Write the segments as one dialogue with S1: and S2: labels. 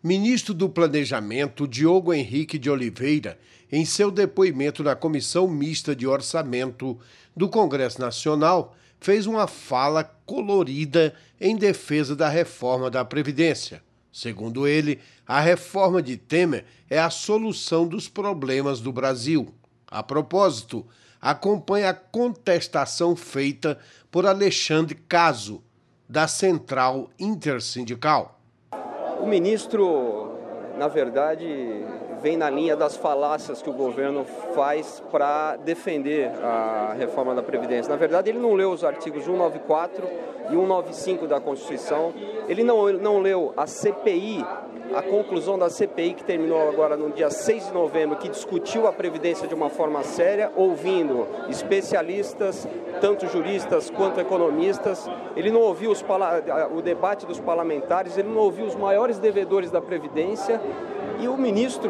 S1: Ministro do Planejamento, Diogo Henrique de Oliveira, em seu depoimento na Comissão Mista de Orçamento do Congresso Nacional, fez uma fala colorida em defesa da reforma da Previdência. Segundo ele, a reforma de Temer é a solução dos problemas do Brasil. A propósito, acompanhe a contestação feita por Alexandre Caso, da Central Intersindical.
S2: O ministro, na verdade, vem na linha das falácias que o governo faz para defender a reforma da Previdência. Na verdade, ele não leu os artigos 194 e 195 da Constituição, ele não leu a CPI, a conclusão da CPI que terminou agora no dia 6 de novembro, que discutiu a Previdência de uma forma séria, ouvindo especialistas, tanto juristas quanto economistas. Ele não ouviu o debate dos parlamentares, ele não ouviu os maiores devedores da Previdência, e o ministro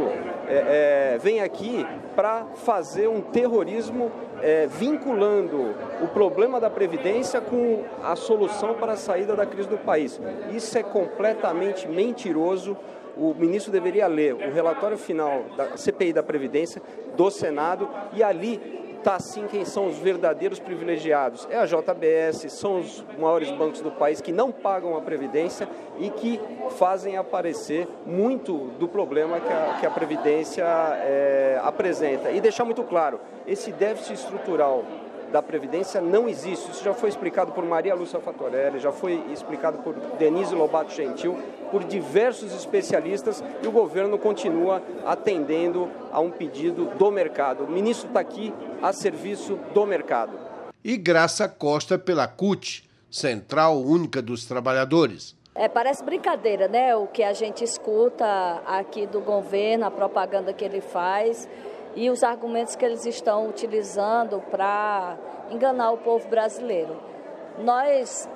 S2: vem aqui para fazer um terrorismo vinculando o problema da Previdência com a solução para a saída da crise do país. Isso é completamente mentiroso. O ministro deveria ler o relatório final da CPI da Previdência do Senado e ali está sim quem são os verdadeiros privilegiados. É a JBS, são os maiores bancos do país que não pagam a Previdência e que fazem aparecer muito do problema que a Previdência apresenta. E deixar muito claro, esse déficit estrutural da Previdência não existe. Isso já foi explicado por Maria Lúcia Fatorelli, já foi explicado por Denise Lobato Gentil, por diversos especialistas, e o governo continua atendendo a um pedido do mercado. O ministro está aqui a serviço do mercado.
S1: E Graça Costa pela CUT, Central Única dos Trabalhadores.
S3: Parece brincadeira, né? O que a gente escuta aqui do governo, a propaganda que ele faz e os argumentos que eles estão utilizando para enganar o povo brasileiro. Nós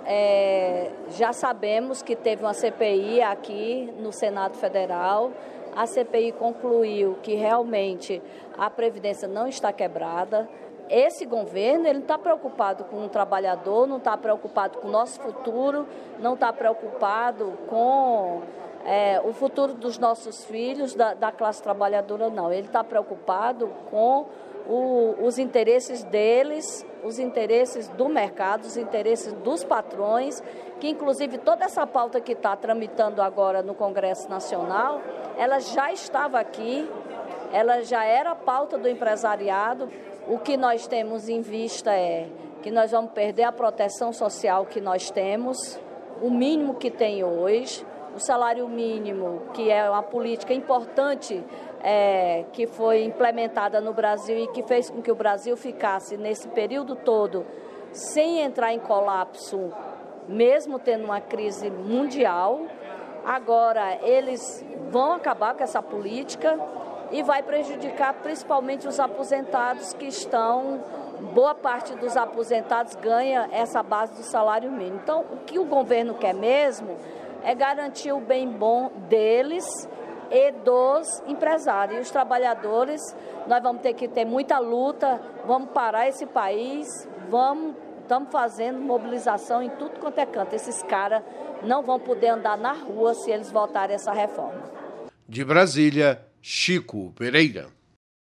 S3: já sabemos que teve uma CPI aqui no Senado Federal. A CPI concluiu que realmente a Previdência não está quebrada. Esse governo ele não está preocupado com o trabalhador, não está preocupado com o nosso futuro, não está preocupado com o futuro dos nossos filhos, da classe trabalhadora, não. Ele está preocupado com os interesses deles, os interesses do mercado, os interesses dos patrões, que inclusive toda essa pauta que está tramitando agora no Congresso Nacional, ela já estava aqui, ela já era pauta do empresariado. O que nós temos em vista é que nós vamos perder a proteção social que nós temos, o mínimo que tem hoje, o salário mínimo, que é uma política importante que foi implementada no Brasil e que fez com que o Brasil ficasse nesse período todo sem entrar em colapso, mesmo tendo uma crise mundial. Agora eles vão acabar com essa política e vai prejudicar principalmente os aposentados que estão, boa parte dos aposentados ganha essa base do salário mínimo. Então, o que o governo quer mesmo é garantir o bem bom deles e dos empresários. E os trabalhadores, nós vamos ter que ter muita luta, vamos parar esse país, estamos fazendo mobilização em tudo quanto é canto. Esses caras não vão poder andar na rua se eles votarem essa reforma.
S1: De Brasília, Chico Pereira.